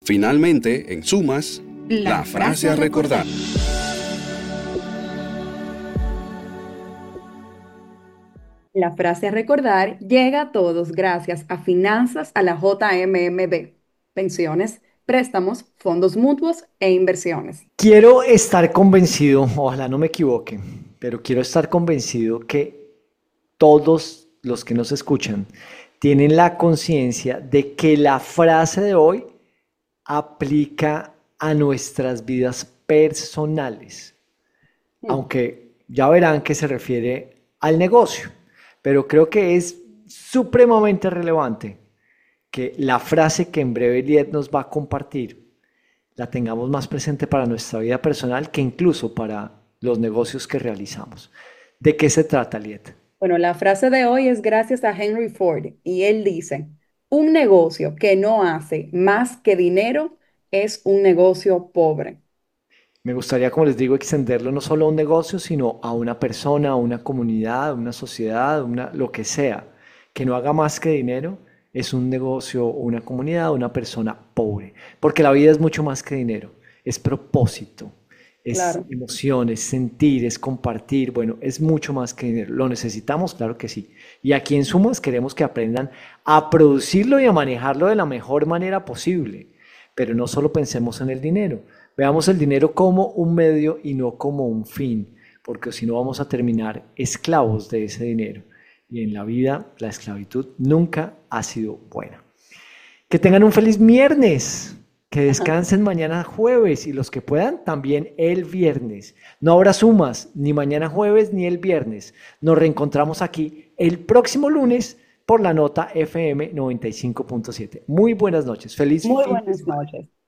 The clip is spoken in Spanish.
Finalmente, en sumas, la frase a recordar. La frase a recordar llega a todos gracias a Finanzas a la JMMB, pensiones, préstamos, fondos mutuos e inversiones. Quiero estar convencido, ojalá no me equivoque, pero quiero estar convencido que todos los que nos escuchan tienen la conciencia de que la frase de hoy aplica a nuestras vidas personales, Mm. aunque ya verán que se refiere al negocio, pero creo que es supremamente relevante que la frase que en breve Liet nos va a compartir la tengamos más presente para nuestra vida personal que incluso para los negocios que realizamos. ¿De qué se trata, Liet? Bueno, la frase de hoy es gracias a Henry Ford y él dice, un negocio que no hace más que dinero es un negocio pobre. Me gustaría, como les digo, extenderlo no solo a un negocio, sino a una persona, a una comunidad, a una sociedad, lo que sea, que no haga más que dinero, es un negocio, una comunidad, una persona pobre. Porque la vida es mucho más que dinero, es propósito, es Claro. emoción, es sentir, es compartir, bueno, es mucho más que dinero. ¿Lo necesitamos? Claro que sí. Y aquí en Sumas queremos que aprendan a producirlo y a manejarlo de la mejor manera posible. Pero no solo pensemos en el dinero. Veamos el dinero como un medio y no como un fin, porque si no vamos a terminar esclavos de ese dinero. Y en la vida la esclavitud nunca ha sido buena. Que tengan un feliz viernes, que descansen mañana jueves y los que puedan también el viernes. No habrá sumas ni mañana jueves ni el viernes. Nos reencontramos aquí el próximo lunes por la nota FM 95.7. Muy buenas noches, feliz Muy fin de buenas semana. noches.